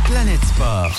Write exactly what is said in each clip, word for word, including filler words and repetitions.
بلانيت سبور.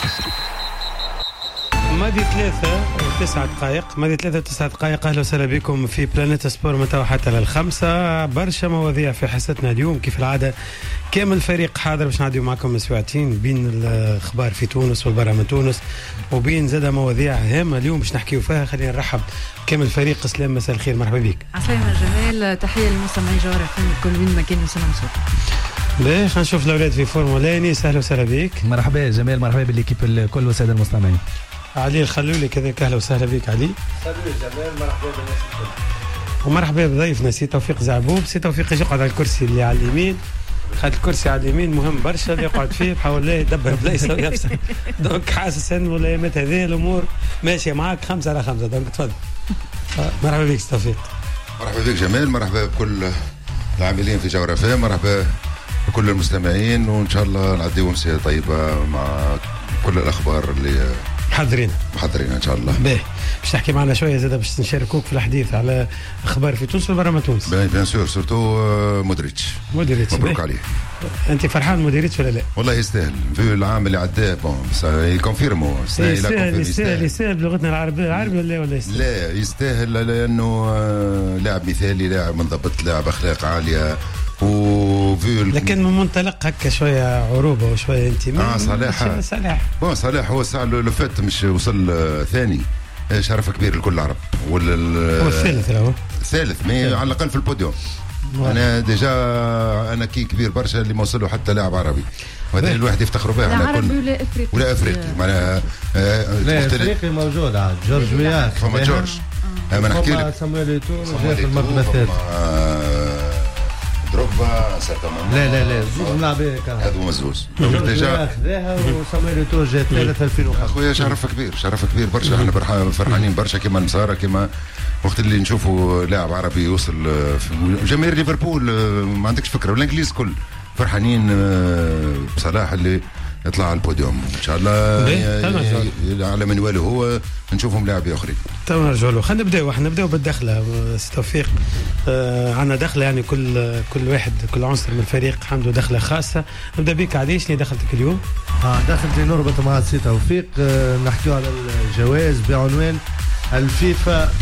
ماضي ثلاثة وتسعة دقائق ماضي ثلاثة وتسعة دقائق. أهلا وسهلا بكم في بلانيت سبور من توا حتى للخمسة. برشا مواضيع في حصتنا اليوم كيف العادة. كامل الفريق حاضر باش نعديو معكم ساعتين بين الأخبار في تونس والبرا من تونس وبين زادة مواضيع هامة اليوم باش نحكيو فيها. خلينا نرحب كامل الفريق. اسلام مساء الخير، مرحبا بك. عسلامة جمال، تحية للمستمعين جوهر فين كل وين ما كانوا يسمعوا صوت. باهي خلينا نشوف الاولاد في فورمولا. انيس اهلا وسهلا بك. مرحبا يا جمال، مرحبا بالليكيب الكل والساده المستمعين. علي الخلولي كذلك اهلا وسهلا بك علي. سلام جمال، مرحبا بالناس الكل. ومرحبا بضيفنا سي توفيق زعبوب. سي توفيق يقعد على الكرسي اللي على اليمين، خد الكرسي على اليمين مهم برشا اللي يقعد فيه، بحاول لا يدبر بلايصه ويفصل. دونك حاسس انه الايامات هذه الامور ماشيه معاك خمسه على خمسه. دونك تفضل. مرحبا بك سي توفيق. مرحبا بك جمال، مرحبا بكل العاملين في جوهر فام، مرحبا بكل المستمعين، وان شاء الله نعديو امسيه طيبه مع كل الاخبار اللي محضرين محضرين ان شاء الله. باهي باش تحكي معنا شويه زاد باش نشاركوك في الحديث على اخبار في تونس وبرا من تونس. باهي بيان سور، سورتو مودريتش مودريتش مبروك عليه. انت فرحان مودريتش ولا لا؟ والله يستاهل في العام اللي عداه. بون بس يكونفيرمو يستاهل يستاهل يستاهل بلغتنا العربيه العربي ولا ولا يستاهل؟ لا يستاهل لانه لاعب مثالي، لاعب منضبط، لاعب اخلاق عاليه. وفي لكن من منطلق هكا شويه عروبه وشويه انتماء. اه صلاح صلاح بون صلاح هو ساعه لو فات مش وصل ثاني، شرف كبير لكل العرب. ولا هو الثالث هو الثالث مي على الاقل في البوديوم. انا ديجا انا كي كبير برشا اللي ما وصلوا حتى لاعب عربي، وهذا الواحد يفتخروا به. لا عربي ولا افريقي ولا افريقي معناها لا افريقي موجود عاد جورج وياك فما جورج. ما نحكي لك سامويل ايتو جاء في المركز الثالث. دروغبا سيرتامون لا لا لا زوج ملاعبين هذو مزوز ديجا خذاها وسامويل ايتو جاء ثالث ألفين وخمسة. اخويا شرف كبير، شرف كبير برشا. احنا فرحانين برشا كيما النصارى، كيما وقت اللي نشوفوا لاعب عربي يوصل. جماهير ليفربول ما عندكش فكره، والانجليز كل فرحانين بصلاح اللي يطلع على البوديوم ان شاء الله على منواله هو نشوفهم لاعبين اخرين. تو نرجعوا له. خلينا نبداو احنا نبداو بالدخله. توفيق آه عندنا دخله يعني كل كل واحد كل عنصر من الفريق عنده دخله خاصه. نبدا بك عادي، شنو دخلتك اليوم؟ اه دخلتي نربط مع سي توفيق. آه نحكيو على الجوائز بعنوان الفيفا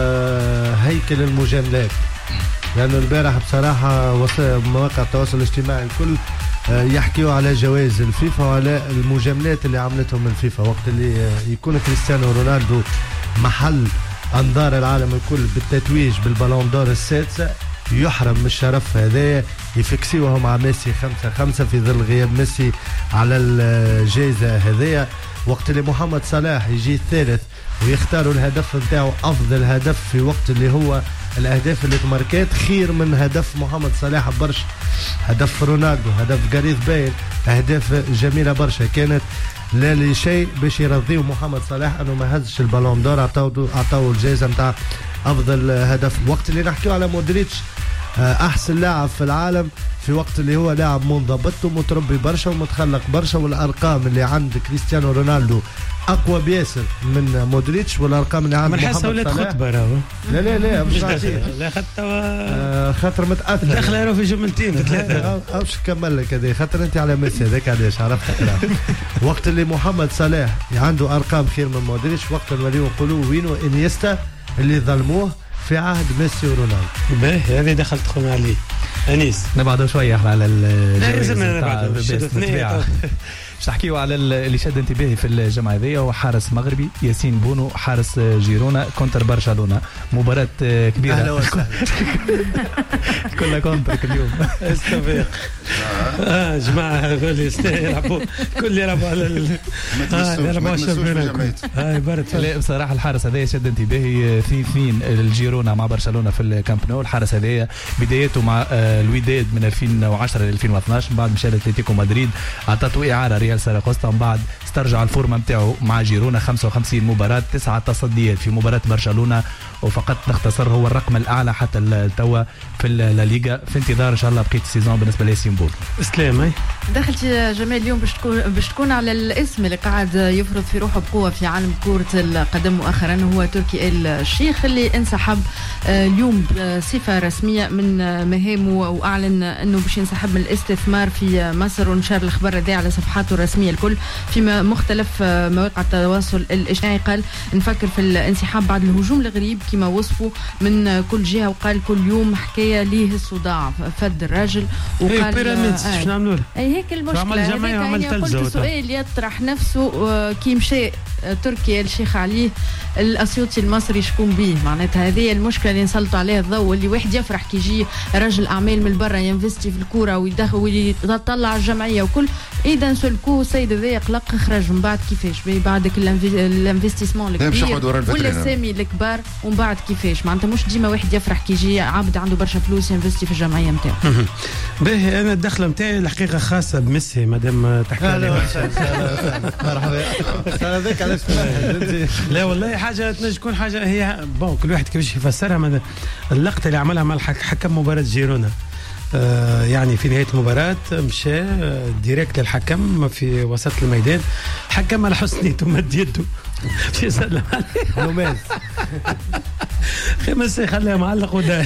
آه هيكل المجاملات، لانه البارح بصراحه مواقع التواصل الاجتماعي الكل يحكيوا على جوائز الفيفا وعلى المجاملات اللي عملتهم الفيفا وقت اللي يكون كريستيانو رونالدو محل انظار العالم الكل بالتتويج بالبالون دور السادسه، يحرم من الشرف هذايا. يفكسيوه مع ميسي خمسة خمسة في ظل غياب ميسي على الجائزة هذايا. وقت اللي محمد صلاح يجي الثالث ويختاروا الهدف نتاعو افضل هدف في وقت اللي هو الاهداف اللي تماركات خير من هدف محمد صلاح برشا. هدف رونالدو، هدف جاريث بيل، اهداف جميله برشا كانت لا لشيء باش يرضيو محمد صلاح انه ما هزش البالون دور. عطاو عطاو الجائزه نتاع افضل هدف. وقت اللي نحكيو على مودريتش احسن لاعب في العالم في وقت اللي هو لاعب منضبط ومتربي برشا ومتخلق برشا، والارقام اللي عند كريستيانو رونالدو اقوى بياسر من مودريتش، والارقام اللي عند محمد صلاح خطبه راهو. لا لا لا مش لا خطه آه خاطر متاثر دخل راهو في جملتين ثلاثه. باش نكمل لك هذه خاطر انت على ميسي هذاك علاش عرفت. وقت اللي محمد صلاح عنده ارقام خير من مودريتش، وقت نوليو نقولوا وينو انيستا اللي ظلموه في عهد ميسي ورونالدو. باهي هذه دخلت خونا علي. انيس نبعدوا شويه احنا على الجوائز نتاع باش نحكيو على اللي شد انتباهي في الجمعه هذيا. هو حارس مغربي ياسين بونو، حارس جيرونا كونتر برشلونه. مباراه كبيره. اهلا وسهلا. كلها كونتر كل يوم. استفيق اه جماعه هذول يلعبوا كل يلعبوا على يلعبوا الشامبيونات. هاي برد. لا بصراحه الحارس هذايا شد انتباهي. اثنين اثنين الجيرونا مع برشلونه في الكامب نو. الحارس هذايا بدايته مع الوداد من ألفين وعشرة ل ألفين واثناش، من بعد مشى لاتلتيكو مدريد، عطاته اعاره ريال ساراغوستا، من بعد استرجع الفورمه نتاعو مع جيرونا، خمسة وخمسين مباراه، تسعة تصديات في مباراه برشلونه، وفقط نختصر هو الرقم الاعلى حتى التوا في الليغا، في انتظار ان شاء الله بقيه السيزون بالنسبه لياسين بونو. اسلام دخلت جمال اليوم باش تكون باش تكون على الاسم اللي قاعد يفرض في روحه بقوه في عالم كره القدم مؤخرا، هو تركي آل الشيخ اللي انسحب اليوم بصفه رسميه من مهامه واعلن انه باش ينسحب من الاستثمار في مصر، ونشر الخبر هذا على صفحاته الرسميه الكل في مختلف مواقع التواصل الاجتماعي. قال نفكر في الانسحاب بعد الهجوم الغريب كما وصفوا من كل جهه، وقال كل يوم حكايه ليه الصداع فد الراجل، وقال بيراميدز شنو نعملوا اي هيك المشكله. هذيك قلت سؤال يطرح نفسه كي مشى تركي آل الشيخ عليه الاسيوطي المصري شكون به، معناتها هذه المشكله اللي نسلطوا عليها الضوء، اللي واحد يفرح كي يجي رجل اعمال من برا ينفستي في الكوره ويدخل ويطلع الجمعيه وكل، اذا سلكو السيد هذا يقلق خرج من بعد كيفاش بعدك الانفستيسمون الكبير ولا السامي الكبار ومن بعد كيفاش، معناتها مش ديما واحد يفرح كي يجي عبد عنده برشا فلوس ينفستي في الجمعيه نتاعو. باهي انا الدخله نتاعي الحقيقه خاصه بميسي مادام تحكي عليه. مرحبا هذاك علاش لا والله حاجه تنجم تكون حاجه هي بون كل واحد كيفاش يفسرها. اللقطه اللي عملها مع حكم مباراه جيرونا آه يعني في نهايه المباراه مشى آه ديريكت للحكم في وسط الميدان، حكم على حسن نيته مد يده باش يسلم عليه نوماز خمس خلاه معلق ودا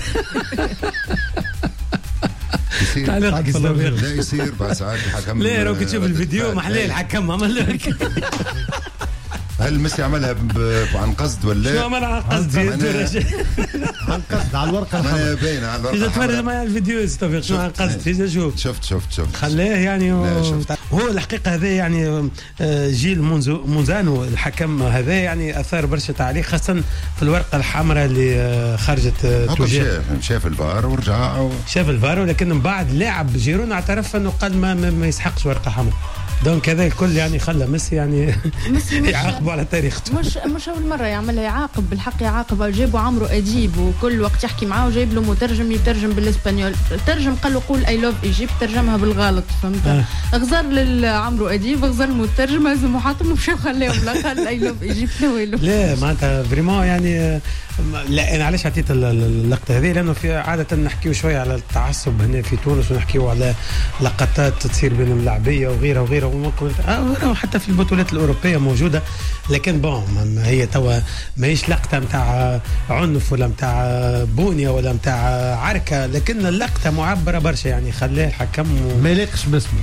تعليق لا يصير بعد ساعات الحكم. لا راك تشوف الفيديو محلاه الحكم عمل لك. هل ميسي عملها عن قصد ولا شو عمل عن قصد؟ عن قصد على الورقه ما باينه على الورقه. اذا تفرج معي الفيديو استوفيق شو عن قصد اذا شوف شفت شفت شفت خلاه يعني هو الحقيقه هذا يعني جيل مونزانو الحكم هذا يعني اثار برشا تعليق خاصه في الورقه الحمراء اللي خرجت توجيه. شاف الفار ورجع و... شاف الفار، ولكن من بعد لاعب جيرونا اعترف انه قال ما, ما يسحقش ورقه حمراء. دونك هذا الكل يعني خلى ميسي يعني يعاقبوا على تاريخته. مش مش اول مره يعملها، يعاقب بالحق يعاقب. جابوا عمرو اديب وكل وقت يحكي معاه وجايب له مترجم يترجم بالاسبانيول، ترجم قال له قول اي لوف ايجيبت، ترجمها بالغلط فهمت. آه. غزر للعمرو اديب غزر المترجم هزم وحاطهم مشى خلاهم لا قال اي لوف ايجيبت ويلو. لا معناتها فريمون يعني لا انا علاش عطيت اللقطه هذه لانه في عاده نحكيو شويه على التعصب هنا في تونس ونحكيو على لقطات تصير بين الملاعبيه وغيرها وغيرها وممكن حتى في البطولات الاوروبيه موجوده، لكن بون هي توا ماهيش لقطه نتاع عنف ولا نتاع بونيه ولا نتاع عركه، لكن اللقطه معبره برشا يعني خلاه الحكم و... ما يليقش باسمه.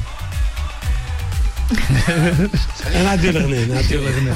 انا عندي الاغنيه انا عندي الاغنيه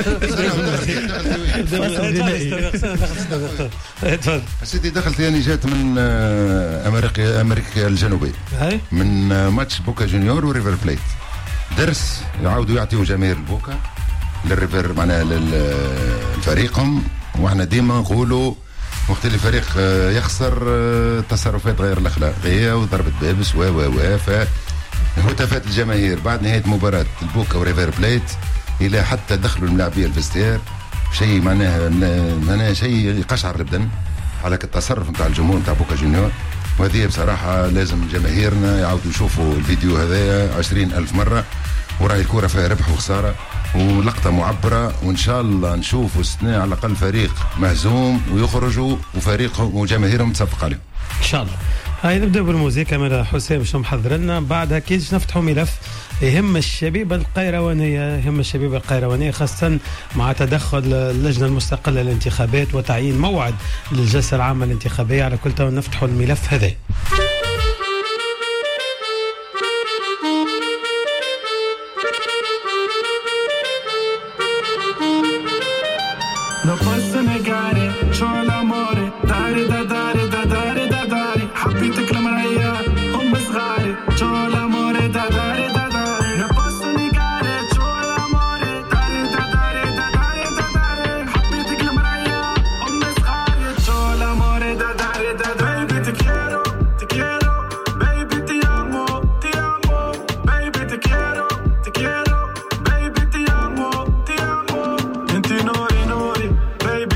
تفضل سيدي. دخلت يعني جات من امريكا امريكا الجنوبيه من ماتش بوكا جونيور وريفر بليت، درس يعاودوا يعطيوا جماهير البوكا للريفر معناها للفريقهم، واحنا ديما نقولوا وقت اللي فريق يخسر تصرفات غير الاخلاقيه وضربه بابس و و و ف هتافات الجماهير بعد نهايه مباراه البوكا وريفر بليت الى حتى دخلوا الملاعبيه الفستير، شيء معناها معناها شيء يقشعر البدن على التصرف نتاع الجمهور نتاع بوكا جونيور. وهذه بصراحه لازم جماهيرنا يعاودوا يشوفوا الفيديو هذايا عشرين ألف مره، وراهي الكره فيها ربح وخساره ولقطه معبره، وان شاء الله نشوفوا السنه على الاقل فريق مهزوم ويخرجوا وفريقهم وجماهيرهم تصفق عليهم ان شاء الله. هاي نبدا بالموسيقى مال حسام شنو محضر لنا، بعدها كيش نفتحوا ملف يهم الشبيبه القيروانيه، يهم الشبيبه القيروانيه خاصه مع تدخل اللجنه المستقله للانتخابات وتعيين موعد للجلسه العامه الانتخابيه. على كل تو نفتحوا الملف هذا. Baby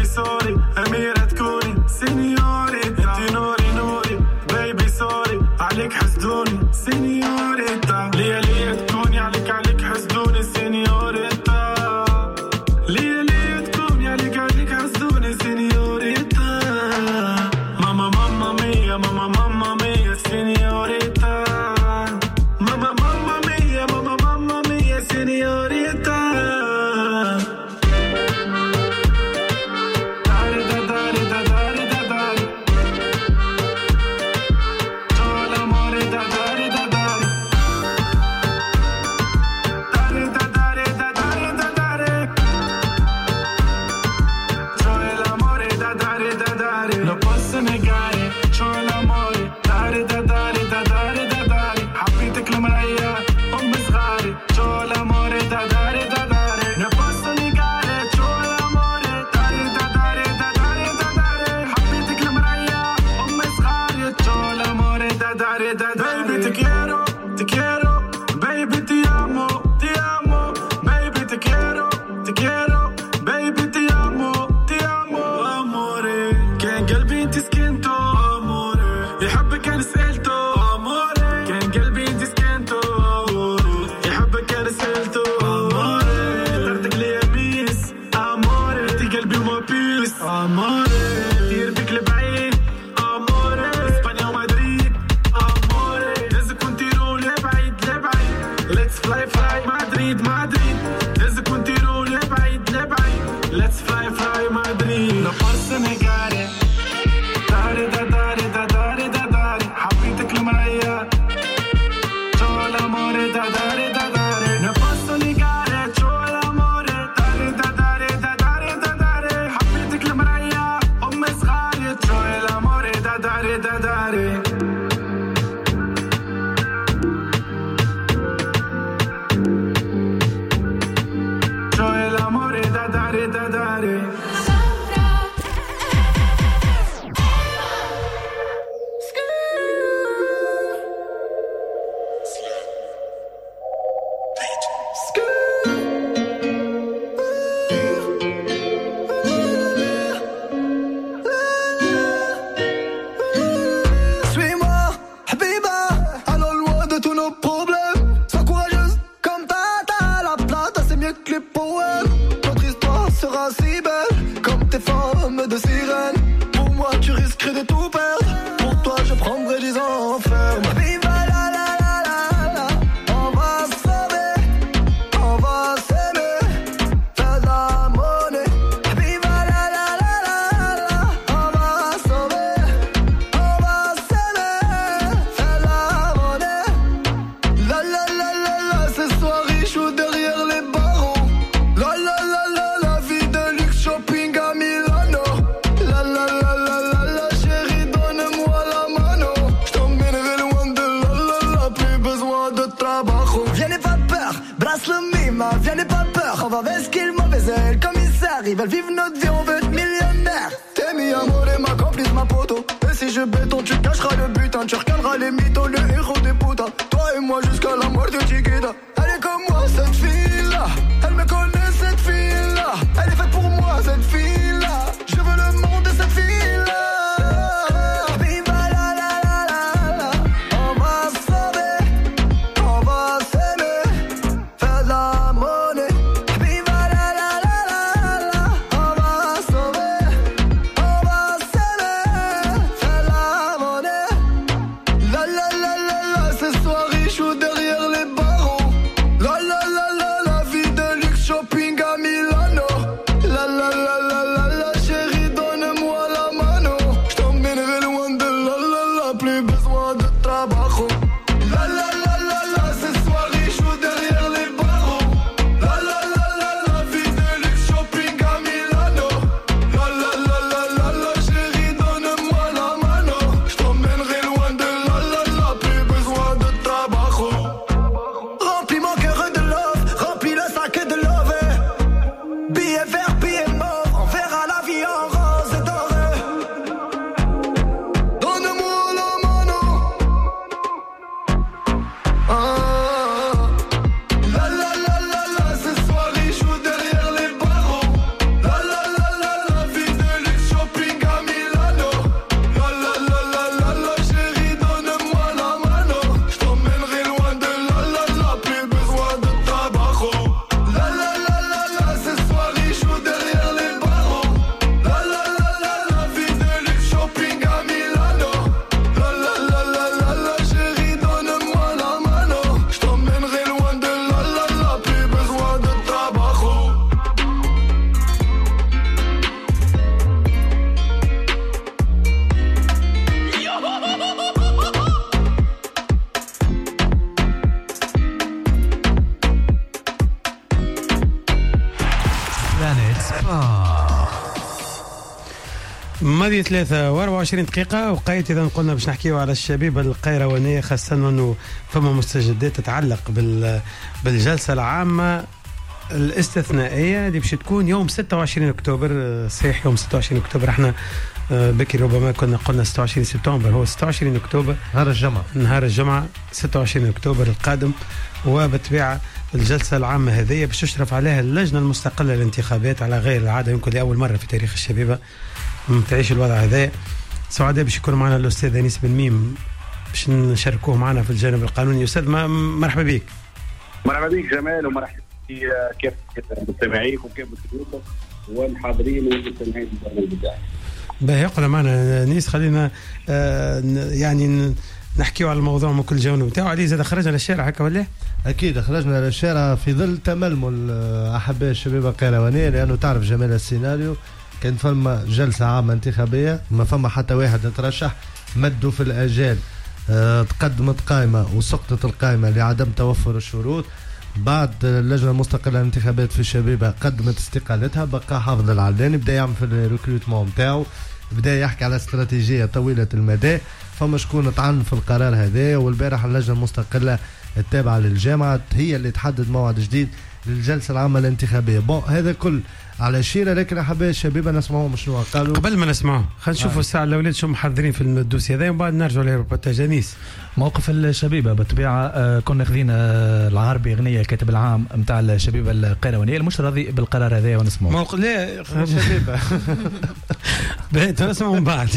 let's fly fly my dream نقص نقاري داري دا داري دا داري دا داري حبيتك المرايا شو الامور دا داري دا داري نقص نقاري شو الامور داري دا داري دا داري دا داري حبيتك المرايا ام صغاري شو الامور دا داري دا داري Ils veulent vivre notre vie, on veut être millionnaire. T'es mis amour et ma complice, ma poteau. Et si je béton, tu cacheras le butin. Tu regarderas les mythos, le héros des putas. Toi et moi jusqu'à la mort de Chiquita. Elle est comme moi, cette fille-là. Elle me connaît, cette fille-là. Elle est faite pour moi, cette fille-là. Je veux le monde de cette fille-là. Viva la la la la la. On va sauver, on va s'aimer. Faire de la monnaie. Viva la la la. ماضي ثلاثة وأربعة وعشرين دقيقة وقيت إذا قلنا باش نحكيو على الشبيبة القيروانية خاصة أنه فما مستجدات تتعلق بال بالجلسة العامة الاستثنائية اللي باش تكون يوم ستة وعشرين أكتوبر. صحيح يوم ستة وعشرين أكتوبر، احنا بكري ربما كنا قلنا ستة وعشرين سبتمبر، هو ستة وعشرين أكتوبر نهار الجمعة نهار الجمعة ستة وعشرين أكتوبر القادم. وبالطبيعة الجلسة العامة هذه باش تشرف عليها اللجنة المستقلة للانتخابات على غير العادة، يمكن لأول مرة في تاريخ الشبيبة تعيش الوضع هذا. سعداء باش يكون معنا الأستاذ أنيس بن ميم باش نشاركوه معنا في الجانب القانوني. أستاذ مرحبا بك. مرحبا بك جمال، ومرحبا كافة مستمعيك وكافة ضيوفك والحاضرين والمستمعين البرنامج بتاعك. باهي يقول معنا أنيس، خلينا آه يعني نحكيو على الموضوع من كل جوانب نتاعو. علي زاد خرجنا للشارع هكا ولا؟ اكيد خرجنا للشارع في ظل تململ احباء الشباب القيروانيه، لانه تعرف جمال السيناريو كان فما جلسه عامه انتخابيه ما فما حتى واحد ترشح، مدوا في الاجال، أه تقدمت قائمه وسقطت القائمه لعدم توفر الشروط. بعد اللجنه المستقله للانتخابات في الشبيبه قدمت استقالتها، بقى حافظ العلاني بدا يعمل في الريكروتمون نتاعو، بدا يحكي على استراتيجيه طويله المدى. فما شكون طعن في القرار هذا، والبارح اللجنه المستقله التابعه للجامعه هي اللي تحدد موعد جديد للجلسه العامه الانتخابيه. بون هذا كل على شيره، لكن احباء الشباب نسمعوا شنو قالوا. قبل ما نسمعوا خلينا نشوفوا آه. الساعه الاولاد شو محضرين في الدوسي هذا، ومن بعد نرجعوا للروبوتاج. انيس موقف الشبيبه بالطبيعه آه كنا خذينا آه العربي غنيه الكاتب العام نتاع الشبيبه القيروانيه مش راضي بالقرار هذا ونسمعوا. موقف لا الشبيبه بيت نسمعوا من بعد.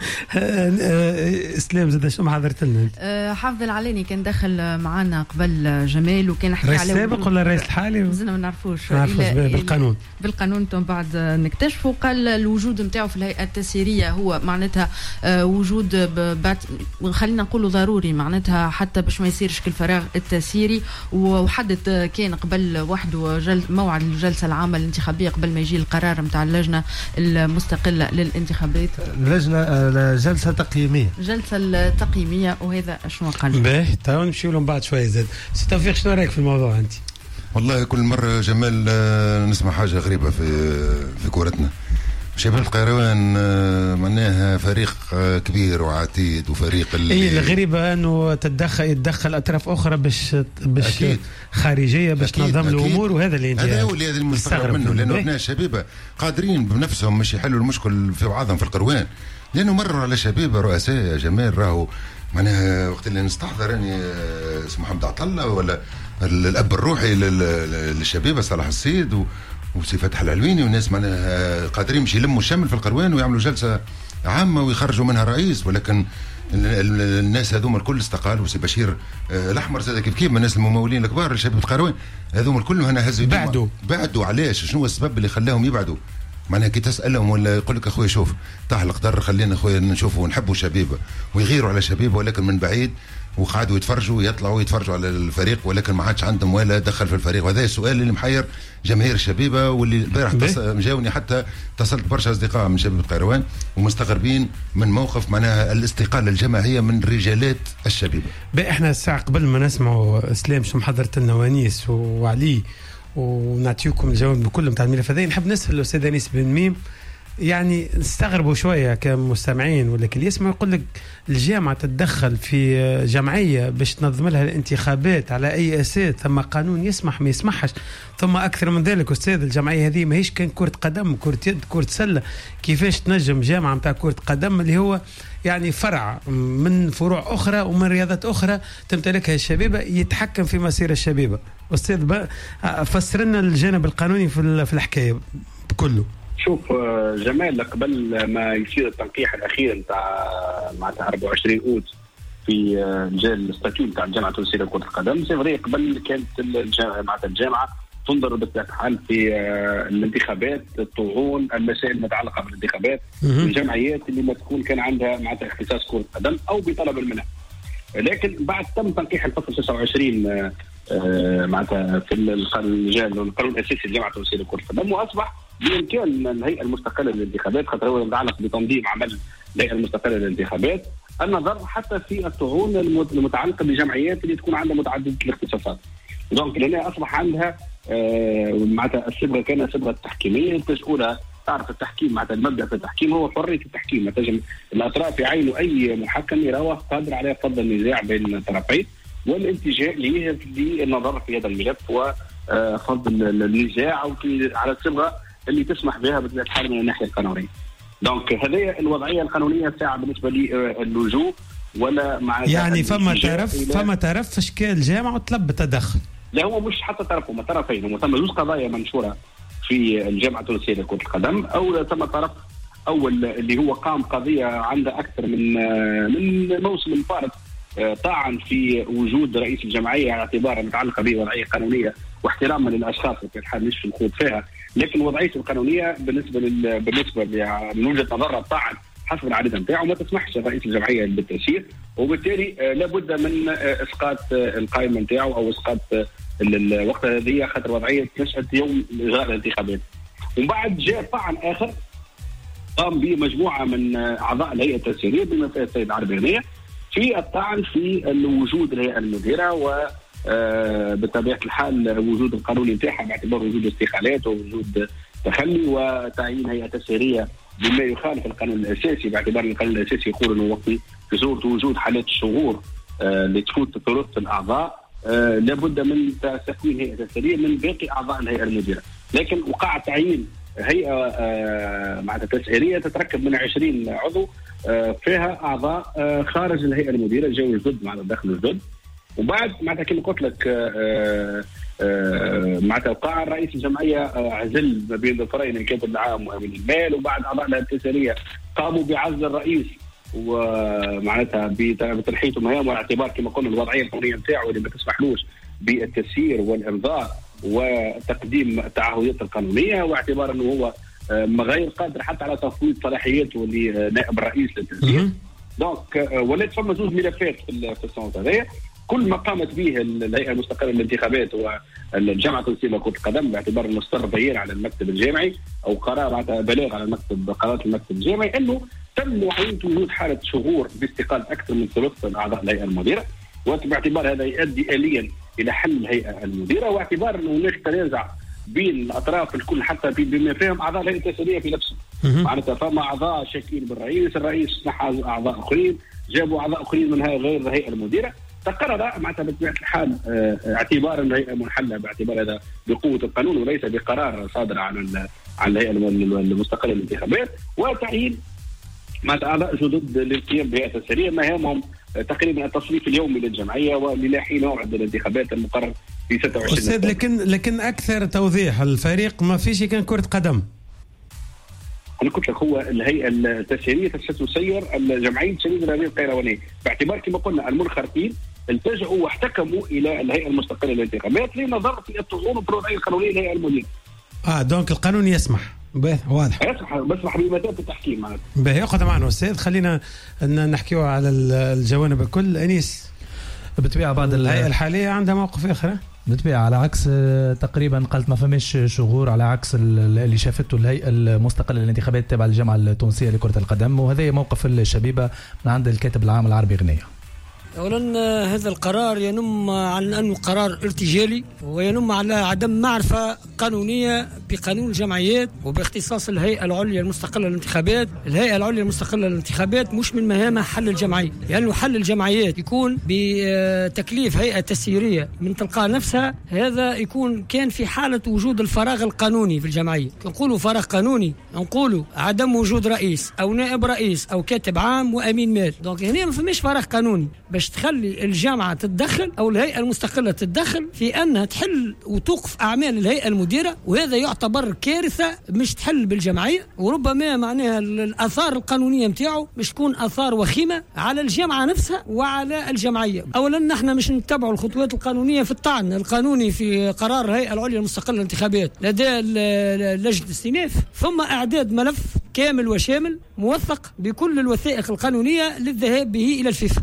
اسلام زاد شو محضرت لنا؟ آه حافظ العلاني كان دخل معنا قبل جمال وكان حكى على الرئيس السابق ولا الرئيس الحالي؟ مازلنا ما نعرفوش. نعرفوش بالقانون بالقانون ثم بعد نكتشفوا. قال الوجود نتاعو في الهيئه التسييريه هو معناتها آه وجود بعد خلينا نقولوا ضروري، معناتها حتى باش ما يصيرش كالفراغ التسييري. وحدد كان قبل وحده جل موعد الجلسه العامه الانتخابيه قبل ما يجي القرار نتاع اللجنه المستقله للانتخابات. لجنه جلسه تقييميه جلسه التقييميه. وهذا شنو قال؟ باهي تو نمشيو لهم بعد شويه. زاد سي توفيق شنو رايك في الموضوع انت؟ والله كل مرة جمال نسمع حاجة غريبة في في كورتنا. شباب القيروان معناها فريق كبير وعتيد وفريق اللي اي الغريبة انه تتدخل يتدخل اطراف اخرى باش باش أكيد. خارجية باش تنظم الامور، وهذا اللي هذا هو اللي المستغرب منه، لانه احنا الشباب قادرين بنفسهم مش يحلوا المشكل في بعضهم في القروان، لانه مروا على شباب رؤساء يا جمال راهو معناها وقت اللي نستحضر اني اسمه محمد عطله ولا الاب الروحي للشبيبه صلاح السيد وسي فتح العلويني والناس معناها قادرين مش يلموا الشمل في القروان ويعملوا جلسه عامه ويخرجوا منها رئيس، ولكن الناس هذوما الكل استقالوا. وسي بشير الاحمر زاد كيف كيف من الناس الممولين الكبار لشباب القروان هذوما الكل هنا هزوا بعدوا بعدوا. علاش؟ شنو السبب اللي خلاهم يبعدوا؟ معناها كي تسالهم ولا يقول لك اخويا شوف طاح القدر خلينا اخويا نشوفوا ونحبوا شبيبه ويغيروا على شبيبه، ولكن من بعيد وقعدوا يتفرجوا يطلعوا يتفرجوا على الفريق، ولكن ما عادش عندهم ولا دخل في الفريق. وهذا السؤال اللي محير جماهير الشبيبه، واللي البارح جاوني حتى اتصلت برشا اصدقاء من شباب القيروان ومستغربين من موقف معناها الاستقاله الجماعيه من رجالات الشبيبه. بقى احنا الساعه قبل ما نسمعوا اسلام شو محضرت لنا ونيس وعلي ونعطيكم الجواب بكل نتاع الملف هذا، نحب نسال الاستاذ انيس بن ميم. يعني نستغربوا شويه كمستمعين ولا اللي يسمع يقول لك الجامعه تتدخل في جمعيه باش تنظم لها الانتخابات على اي اساس؟ ثم قانون يسمح ما يسمحش. ثم اكثر من ذلك استاذ الجمعيه هذه ماهيش كان كره قدم كره يد كره سله. كيفاش تنجم جامعه نتاع كره قدم اللي هو يعني فرع من فروع اخرى ومن رياضات اخرى تمتلكها الشبيبه يتحكم في مسير الشبيبه؟ استاذ فسر لنا الجانب القانوني في الحكايه كله. شوف جمال، قبل ما يصير التنقيح الاخير نتاع معناتها أربعة وعشرين اوت في الستاتيو نتاع الجامعه التونسيه لكره القدم، سي فري قبل كانت معناتها الجامعه تنظر بطبيعه الحال في الانتخابات، الطعون، المسائل المتعلقه بالانتخابات، الجمعيات اللي ما تكون كان عندها معناتها اختصاص كره قدم او بطلب المنح. لكن بعد تم تنقيح الفصل تسعة وعشرين معناتها في القانون الاساسي للجامعه التونسيه لكره القدم، واصبح بامكان الهيئه المستقله للانتخابات، خاطر هو يتعلق بتنظيم عمل الهيئه المستقله للانتخابات، النظر حتى في الطعون المتعلقه بجمعيات اللي تكون عندها متعدده الاختصاصات. دونك لانها اصبح عندها آه معناتها الصبغه كان صبغه تحكيميه تسؤولها. تعرف التحكيم معناتها المبدا في التحكيم هو حريه التحكيم، ما تنجم الاطراف يعينوا اي محكم يراوه قادر على فض النزاع بين الطرفين والاتجاه للنظر في هذا الملف وفض النزاع او على الصبغه اللي تسمح بها بطبيعه الحال من الناحيه القانونيه. دونك هذه الوضعيه القانونيه الساعه بالنسبه للجوء ولا مع يعني فما طرف فما طرف في اشكال الجامعه وطلب التدخل. لا هو مش حتى طرف، هما طرفين، هما ثم جزء قضايا منشوره في الجامعه التونسيه لكره القدم، او ثم طرف اول اللي هو قام قضيه عندها اكثر من من موسم الفارط طعن في وجود رئيس الجمعيه على اعتبارها متعلقه بوضعيه قانونيه واحتراما للاشخاص في الحال مش في الخوض فيها، لكن وضعيته القانونيه بالنسبه لل... بالنسبه من وجهه نظرها الطعن حسب العدد نتاعو، ما تسمحش رئيس الجمعيه بالتسيير، وبالتالي آه لابد من آه اسقاط آه القائمه نتاعو او اسقاط آه الوقت هذه خاطر وضعيه نشأت يوم اجراء الانتخابات. ومن بعد جاء طعن اخر قام به مجموعه من آه اعضاء الهيئه التسييريه بما فيها السيد عربي غنيه في الطعن في وجود الهيئه المديره و آه بطبيعه الحال وجود القانوني نتاعها باعتبار وجود استقالات ووجود تخلي وتعيين هيئه تسييريه بما يخالف القانون الاساسي، باعتبار القانون الاساسي يقول انه وقت في صوره وجود حالات الشغور آه اللي تفوت ثلث الاعضاء آه لابد من تكوين هيئه تسييريه من باقي اعضاء الهيئه المديره، لكن وقع تعيين هيئه آه معناتها تسييريه تتركب من عشرين عضو آه فيها اعضاء آه خارج الهيئه المديره جو جدد معناتها داخل الجدد. وبعد معناتها كما قلت لك آه آه معناتها وقع رئيس الجمعيه آه عزل ما بين ظفرين الكاتب العام وامين المال، وبعد اعضاء الهيئه التسييريه قاموا بعزل الرئيس ومعناتها بتنحيته مهام واعتبار كما قلنا الوضعيه القانونيه نتاعو اللي ما تسمحلوش بالتسيير والامضاء وتقديم التعهدات القانونيه، واعتبار انه هو آه غير قادر حتى على تفويض صلاحياته لنائب الرئيس للتسيير. دونك ولات فما زوج ملفات في السنوات هذه، كل ما قامت به الهيئه المستقله للانتخابات والجامعه التونسيه لكره القدم باعتبار انه صدر بيان على المكتب الجامعي او قرار بلاغ على المكتب قرارات المكتب الجامعي انه تم معاينه وجود حاله شغور باستقاله اكثر من ثلث اعضاء الهيئه المديره، وباعتبار هذا يؤدي اليا الى حل الهيئه المديره، واعتبار انه هناك تنازع بين الاطراف الكل حتى بما فيهم اعضاء الهيئه التسييريه في نفسهم. معناتها فما اعضاء شاكين بالرئيس، الرئيس نحى اعضاء اخرين، جابوا اعضاء اخرين من غير الهيئه المديره، تقرر معناتها بطبيعه الحال اعتبار الهيئه منحله باعتبار هذا بقوه القانون وليس بقرار صادر عن عن الهيئه المستقله للانتخابات، وتعيين معناتها اعضاء جدد للقيام بهيئه تسييريه مهامهم تقريبا التصويت اليومي للجمعيه والى حين موعد الانتخابات المقرر في ستة وعشرين. استاذ لكن لكن اكثر توضيح، الفريق ما فيش كان كره قدم. انا قلت لك هو الهيئه التسييريه ستسير الجمعيه شديد الرياضيه القيروانيه باعتبار كما قلنا المنخرطين التجأوا واحتكموا الى الهيئه المستقله للانتخابات لنظر في الطعون والوضعيه القانونيه للهيئه المديره. اه دونك القانون يسمح واضح يسمح بسمح بمثابه التحكيم معناتها. باهي اقعد معنا استاذ، خلينا نحكيو على الجوانب الكل. انيس بالطبيعه بعد الهيئه الحاليه عندها موقف اخر بالطبيعه على عكس تقريبا قالت ما فماش شغور، على عكس اللي شافته الهيئه المستقله للانتخابات التابعه للجامعه التونسيه لكره القدم، وهذا موقف الشبيبه من عند الكاتب العام العربي غنيه. أولا هذا القرار ينم على أنه قرار ارتجالي وينم على عدم معرفة قانونية بقانون الجمعيات وباختصاص الهيئة العليا المستقلة للانتخابات. الهيئة العليا المستقلة للانتخابات مش من مهامها حل الجمعية، لأنه يعني حل الجمعيات يكون بتكليف هيئة تسييرية من تلقاء نفسها، هذا يكون كان في حالة وجود الفراغ القانوني في الجمعية. نقولوا فراغ قانوني نقولوا عدم وجود رئيس أو نائب رئيس أو كاتب عام وأمين مال. دونك هنا ما فماش فراغ قانوني باش تخلي الجامعة تتدخل أو الهيئة المستقلة تتدخل في أنها تحل وتوقف أعمال الهيئة المديرة، وهذا يعتبر كارثة مش تحل بالجمعية، وربما معناها الآثار القانونية متاعه مش تكون آثار وخيمة على الجامعة نفسها وعلى الجمعية. أولا نحن مش نتبعوا الخطوات القانونية في الطعن القانوني في قرار الهيئة العليا المستقلة للانتخابات لدى لجنة الاستئناف، ثم إعداد ملف كامل وشامل موثق بكل الوثائق القانونية للذهاب به إلى الفيفا.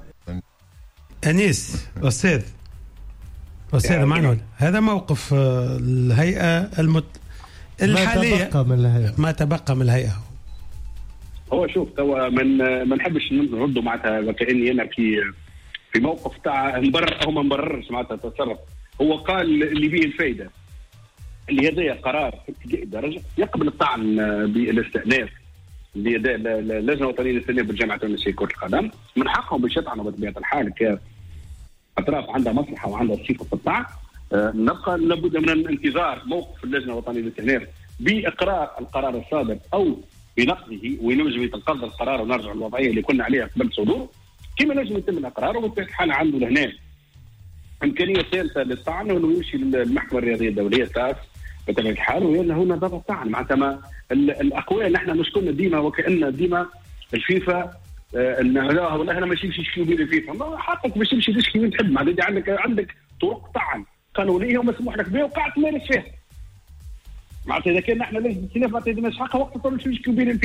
أنيس أستاذ أستاذ معنول، هذا موقف الهيئة المت... الحالية ما تبقى من الهيئة ما تبقى من الهيئة. هو شوف توا من ما نحبش نردوا معناتها وكأني أنا في في موقف تاع مبرر أو ما مبررش معناتها التصرف. هو قال اللي فيه الفايدة اللي هذا قرار في ابتدائي درجة يقبل الطعن بالاستئناف اللجنه الوطنيه للاستئناف بالجامعه التونسيه لكره القدم، من حقهم باش يطعنوا بطبيعه الحال كاطراف عندها مصلحه وعندها صفه في الطعن. أه نبقى لابد من انتظار موقف اللجنه الوطنيه للاستئناف باقرار القرار الصادر او بنقضه، وينجم يتنقض القرار ونرجع للوضعيه اللي كنا عليها قبل صدوره كما نجم يتم الاقرار. وبطبيعه الحال عنده لهنا امكانيه ثالثه للطعن وانه يمشي للمحكمه الرياضيه الدوليه تاس بطبيعه الحال، وهنا هنا ضغط الطعن معناتها ما الاقوال نحن مش كنا ديما وكأن ديما الفيفا انه لا والله انا ماشي نمشي بين الفيفا، ما حقك باش تمشي تشكي وين تحب، معناتها عندك عندك طرق طعن قانونيه ومسموح لك بها وقاعد تمارس فيها. معناتها اذا كان نحن لجنه الاستئناف ما تقدرش حقها وقت تمشي تشكي بين الفيفا،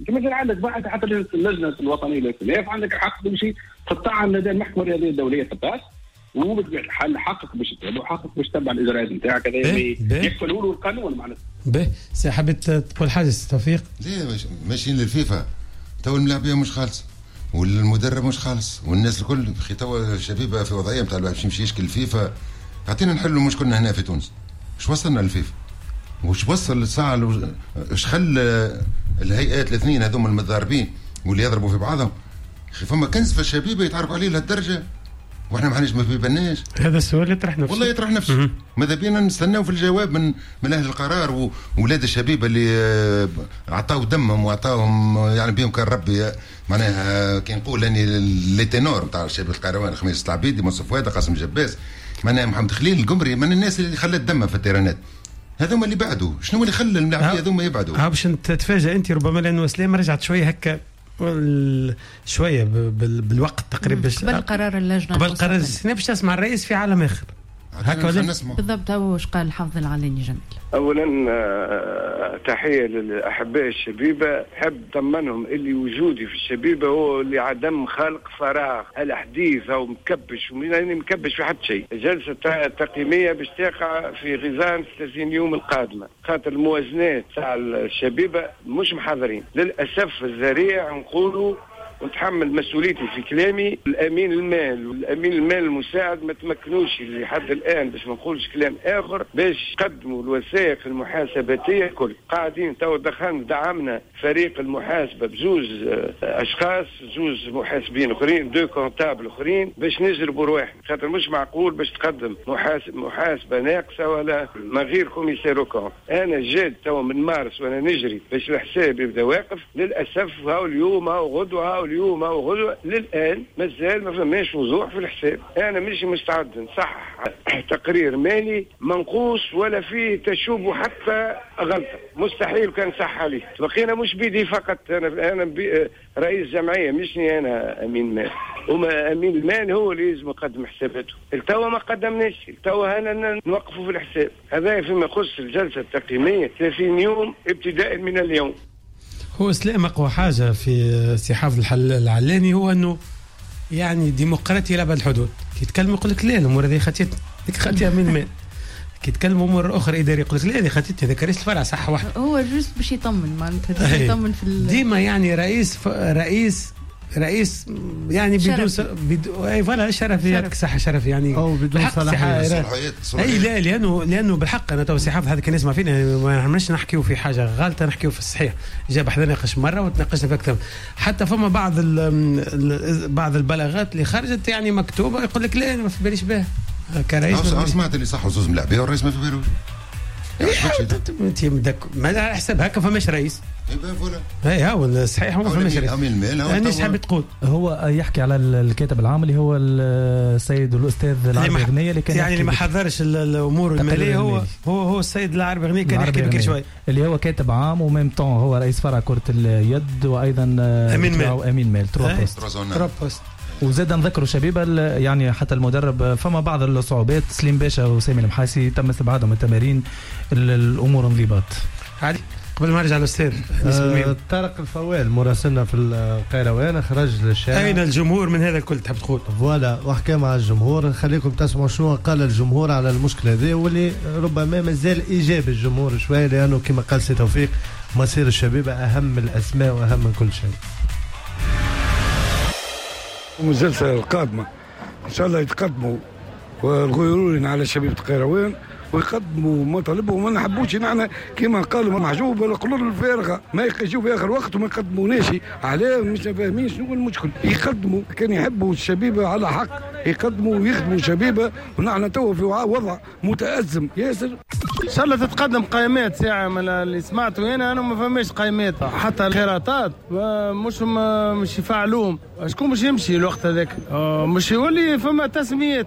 كما مثلا عندك بعد حتى اللجنه الوطنيه للائتلاف عندك الحق تمشي تطعن لدى المحكمه الرياضيه الدوليه في الطاس وبطبيعه الحال حقك باش تتابع وحقك باش تتبع الاجراءات نتاعك هذا يكفلوا له القانون معناتها. باهي سي حبيت تقول حاجه سي توفيق؟ ليه ماشيين للفيفا تو الملاعبيه مش خالصه والمدرب مش خالص والناس الكل اخي تو الشبيبه في وضعيه نتاع باش يمشي يشكي الفيفا. اعطينا نحلوا مشكلنا هنا في تونس. اش وصلنا للفيفا؟ وش وصل الساعه اش خلى الهيئات الاثنين هذوما المتضاربين واللي يضربوا في بعضهم اخي فما كنز في الشبيبه يتعرف عليه لهالدرجه واحنا ما حناش ما بيبناش. هذا السؤال يطرح نفسه والله يطرح نفسه. ماذا بينا نستناو في الجواب من من اهل القرار وولاد الشبيبه اللي عطاو دمهم وعطاوهم يعني بهم كان ربي معناها كي نقول اني لي تينور نتاع الشباب القروان خميس العبيدي منصف فؤاد قاسم جباس معناها محمد خليل القمري من الناس اللي خلت دمها في التيرانات. هذوما اللي بعدوا شنو اللي خلى الملاعبيه هذوما يبعدوا؟ ها باش تتفاجئ انت ربما لانه سليم رجعت شويه هكا شويه بالوقت تقريبا قبل قرار اللجنه قبل قرار السنه باش تسمع الرئيس في عالم اخر هكا بالضبط. هو واش قال حافظ العلاني جميل؟ اولا تحيه للاحباء الشبيبه. حب طمنهم اللي وجودي في الشبيبه هو اللي عدم خلق فراغ الحديث او مكبش وماني مكبش في حد شيء. الجلسه التقييميه باش تقع في غزان ثلاثين يوم القادمه خاطر الموازنات تاع الشبيبه مش محاضرين للاسف الذريع. نقولوا ونتحمل مسؤوليتي في كلامي الامين المال والامين المال المساعد ما تمكنوش لحد الان باش ما نقولش كلام اخر باش يقدموا الوثائق المحاسباتيه الكل. قاعدين تو دخلنا دعمنا فريق المحاسبه بزوج اشخاص زوج محاسبين اخرين دو كونتابل اخرين باش نجربوا رواحنا خاطر مش معقول باش تقدم محاسب محاسبه ناقصه ولا ما غير كوميسير كون. انا جاد تو من مارس وانا نجري باش الحساب يبدا واقف. للاسف هاو اليوم هاو غدوه هاو اليوم او غدوه للان مازال ما فماش وضوح في الحساب. انا مش مستعد نصحح تقرير مالي منقوص ولا فيه تشوب حتى غلطه مستحيل كان صح عليه. بقينا مش بيدي فقط انا انا بي رئيس جمعيه مشني انا امين مال وما امين المال هو اللي لازم يقدم حساباته. التوا ما قدمناش التوا هنا نوقفوا في الحساب. هذا فيما يخص الجلسه التقييميه ثلاثين يوم ابتداء من اليوم. هو سلام أقوى حاجة في سي حافظ العلاني هو أنه يعني ديمقراطية لأبعد الحدود. كي يتكلم يقول لك لا الأمور هذه خطيتنا ديك خطيها من مال. كي يتكلم أمور أخرى إدارية يقول لك لا هذه خطيتنا هذا رئيس الفرع صح واحد. هو جوست باش يطمن معناتها يطمن في ديما يعني رئيس ف... رئيس رئيس يعني بدون س... بدون اي فوالا شرف يعطيك صحه شرف يعني او بدون صلاحيات. اي لا لانه لانه بالحق انا تو سي حافظ هذا كان يسمع فينا ما نعملش نحكيو في حاجه غلطه نحكيو في الصحيح. جاب حدا ناقش مره وتناقشنا في اكثر حتى فما بعض ال بعض البلاغات اللي خرجت يعني مكتوبه يقول لك لا ما في باليش بها كرئيس. سمعت اللي صح زوز ملاعبيه والرئيس ما في بالوش. انت بدك ما على حسب هكا فماش رئيس. اي فوالا اي هو صحيح هو فماش رئيس. امين المال انا ايش حاب تقول؟ هو يحكي على الكاتب العام اللي هو السيد الاستاذ العربي غنيه اللي كان يعني اللي ما حضرش الامور الماليه هو هو هو السيد العربي غنيه كان يحكي بكري شوي اللي هو كاتب عام وميم طون هو رئيس فرع كره اليد وايضا امين مال امين مال تروا بوست. وزاد نذكروا شبيبه يعني حتى المدرب فما بعض الصعوبات. سليم باشا وسامي المحاسي تم استبعادهم من التمارين الامور انضباط. علي قبل ما نرجع للاستاذ آه طارق الفوال مراسلنا في القيروان خرج للشارع. اين الجمهور من هذا الكل تحب تقول؟ فوالا وحكى مع الجمهور. خليكم تسمعوا شنو قال الجمهور على المشكله هذه واللي ربما مازال ايجابي الجمهور شويه لانه كما قال سي توفيق مصير الشبيبه اهم من الاسماء واهم من كل شيء. الجلسه القادمه ان شاء الله يتقدموا ويغيروا على شبيبه القيروان ويقدموا مطالبهم. ما نحبوش نحن كما قالوا محجوب القلوب الفارغه ما يجيو في اخر وقت وما يقدموناش. علاه مش فاهمين شنو المشكل. يقدموا كان يحبوا الشبيبه على حق يقدموا ويخدموا شبيبه ونحن تو في وضع متازم ياسر. ان شاء الله تتقدم قائمات ساعه من اللي سمعته هنا. انا ما فهمش قائمات حتى الخيراتات مش مش يفعلوهم. شكون مش يمشي الوقت هذاك مش يولي فما تسميات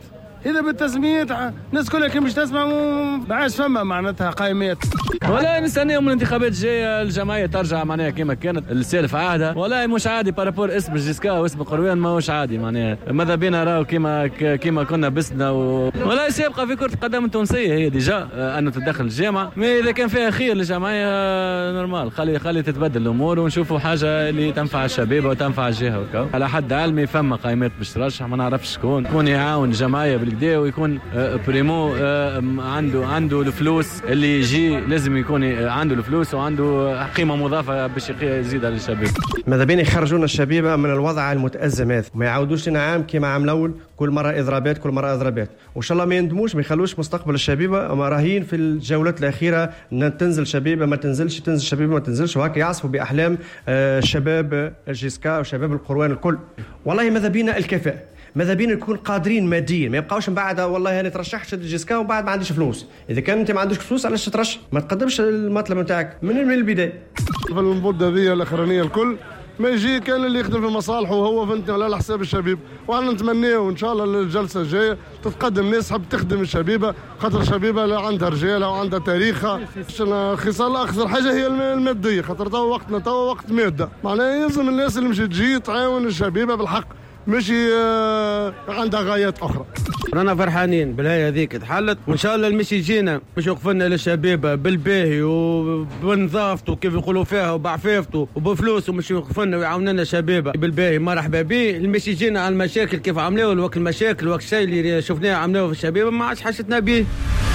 اذا بالتسميات الناس كلها كي مش تسمع ما عادش فما معناتها قائمات. والله نستناو من الانتخابات الجايه الجمعيه ترجع معناها كما كانت السالف عادها. والله مش عادي بارابور اسم جيسكا واسم قروان ماهوش عادي معناها ماذا بينا راهو كما كما كنا بسنا و... والله سابقه في كره القدم التونسيه هي ديجا انه تدخل الجامعه، ما اذا كان فيها خير للجمعيه نورمال خلي خلي تتبدل الامور ونشوفوا حاجه اللي تنفع الشباب وتنفع الجهه وكا. على حد علمي فما قائمات باش ترشح ما نعرفش شكون يكون يعاون الجمعيه بالكدا ويكون بريمو عنده عنده الفلوس اللي يجي لازم يكون عنده الفلوس وعنده قيمه مضافه باش يزيدها للشباب. ماذا بين يخرجون الشبيبه من الوضع المتازم هذا وما يعاودوش لنا عام كما عام الاول كل مره اضرابات كل مره اضرابات، وان شاء الله ما يندموش ما يخلوش مستقبل الشبيبه راهين في الجولات الاخيره ان تنزل شبيبه ما تنزلش تنزل شبيبه ما تنزلش وهكا يعصفوا باحلام الشباب الجيسكا وشباب القروان الكل. والله ماذا بينا الكفاءه، ماذا بينا نكون قادرين ماديا ما يبقاوش من بعد والله انا ترشحت الجيسكا ومن بعد ما عنديش فلوس. اذا كان انت ما عندكش فلوس علاش ترشح؟ ما تقدمش المطلب نتاعك من من البدايه. في المده هذه الاخرانيه الكل ما يجي كان اللي يخدم في مصالحه وهو فهمتني على حساب الشبيب، وعنا نتمنيه ان شاء الله الجلسه الجايه تتقدم ناس حب تخدم الشبيبه، خاطر الشبيبه لا عندها رجاله وعندها تاريخها. خصال اكثر حاجه هي الماديه، خاطر تو وقتنا تو وقت ماده، معناها يلزم الناس اللي مش تجي تعاون الشبيبه بالحق ماشي عندها غايات اخرى. رانا فرحانين بالهي هذيك تحلت، وان شاء الله المشي يجينا باش يوقف لنا للشباب بالباهي وبنظافته وكيف يقولوا فيها وبعفافته وبفلوسه مش يوقف لنا ويعاوننا شباب بالباهي مرحبا به. المشي يجينا على المشاكل كيف عملوه الوقت المشاكل وقت الشيء اللي شفناه عملوه في الشباب ما عادش حاجتنا به.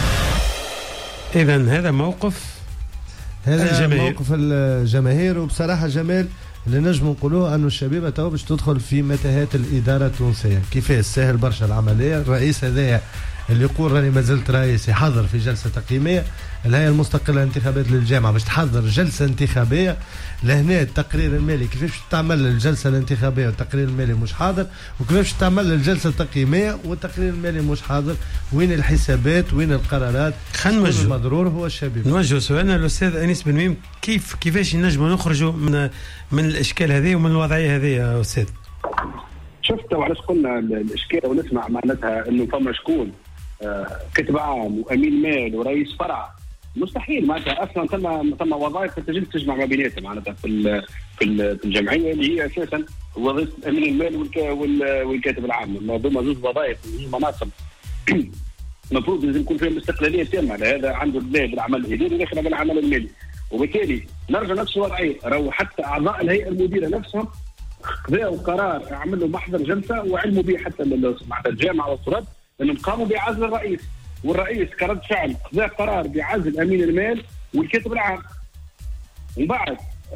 اذا هذا موقف هذا الجماهير. موقف الجماهير، وبصراحه جمال اللي نجم نقولوه انه الشبيبه تو باش تدخل في متاهات الاداره التونسيه. كيفاش سهل برشا العمليه. الرئيس هذايا اللي يقول راني ما زلت رئيس يحضر في جلسه تقييميه. الهيئه المستقله للانتخابات للجامعه باش تحضر جلسه انتخابيه. لهنا التقرير المالي كيفاش تعمل الجلسه الانتخابيه والتقرير المالي مش حاضر، وكيفاش تعمل الجلسه التقييميه والتقرير المالي مش حاضر. وين الحسابات وين القرارات؟ خلينا نوجه المضرور هو الشبيبه. نوجه سؤالنا للاستاذ انيس بن ميم، كيف كيفاش نجموا نخرجوا من من الاشكال هذه ومن الوضعيه هذه يا استاذ؟ شفت وعلاش قلنا الاشكال ونسمع معناتها انه فما شكون آه كاتب عام وامين مال ورئيس فرع، مستحيل معناتها اصلا ثم ثم وظائف تجي تجمع ما بيناتهم معناتها في في الجمعيه اللي هي اساسا وظيفه امين المال والكاتب العام. هذوما زوج وظائف مناصب المفروض لازم يكون فيهم استقلاليه تامه. هذا عنده بدايه بالعمل الاداري وداخل بالعمل المالي، وبالتالي نرجع نفس الوضعيه. راهو حتى اعضاء الهيئه المديره نفسهم خذوا قرار عملوا محضر جلسه وعلموا به حتى معناتها الجامعه والصراد انهم قاموا بعزل الرئيس، والرئيس كرد فعل خذا قرار بعزل امين المال والكاتب العام. ومن بعد